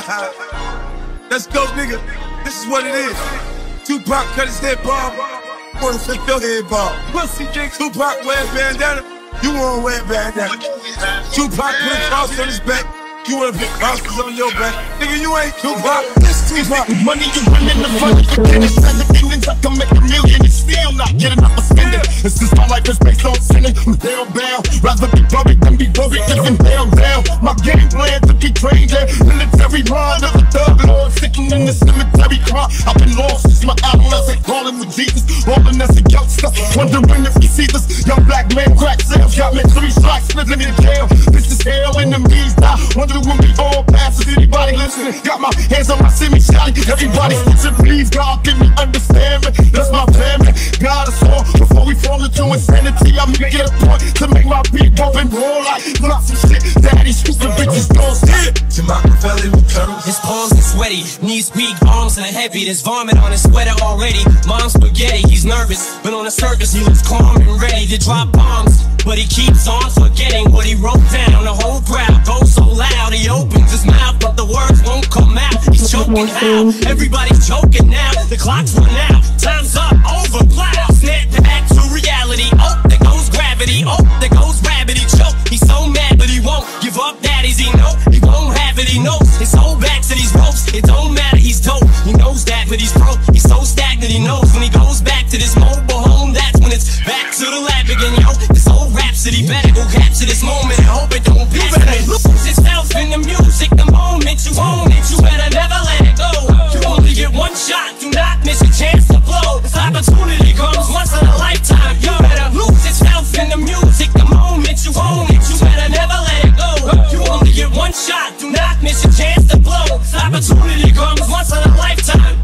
Let's go, nigga. This is what it is. Tupac cut his head bald. Wanna flip your head bald. Pussy dick. Tupac wear a bandana. You wanna wear a bandana. Tupac put a cross on his back. You wanna put crosses on your back. Nigga, you ain't Tupac. This Tupac. Money you run in the front. Forget it. Send the demons. I can make a million and still not get enough for spending. This is my life is based on sinning. I'm down, down. Rather be buried than be buried. Living down, down. My game plan to be trained in military mind of a thug lord sitting in the cemetery cry. I've been lost since my adolescent, calling with Jesus, rolling as a youngster, wondering if he sees this young black man crack sales. Got me 3 strikes, living in jail. This is hell, enemies die. Wonder when we all pass. Is anybody listening? Got my hands on my semi-shotty. Everybody listen, please God, give me understanding. That's my family. God is all. Before we fall into insanity, I'm gonna get a point to make my beat pump and roll like lots of shit. Daddy stupid bitches don't sit. To Machiavelli with turtles. His palms are sweaty, knees weak, arms are heavy. There's vomit on his sweater already. Mom's spaghetti, he's nervous, but on the surface he looks calm and ready to drop bombs. But he keeps on forgetting what he wrote down. The whole crowd goes so loud, he opens his mouth, but the words won't come out. He's choking how? Everybody's choking now. The clock's run out, time's up, over, plow. Snap back to reality. Oh, there goes gravity. Oh, there goes rabbit. He choke. He's so mad, but he won't give up. Daddies, he know he won't have it. He knows his whole back to these ropes. It don't matter, he's dope. He knows that, but he's broke. He's so stagnant. He knows when he goes back to this mobile home, that's when it's back to the lab again. Yo, this whole rhapsody better go capture this moment and hope it don't pass. Lose itself in the music. The moment you own it, you better never let it go. You only get one shot. Do not miss a chance to blow. This opportunity comes once in a lifetime. You better lose yourself in the music. The moment you own it, you better never let it go. You only get one shot. Do not miss a chance to blow. This opportunity comes once in a lifetime.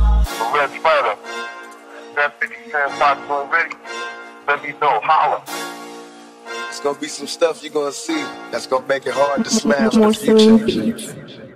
Red Spider, that 50 Cent stocks already. Let me know, holla. It's gonna be some stuff you're gonna see that's gonna make it hard to smash the future.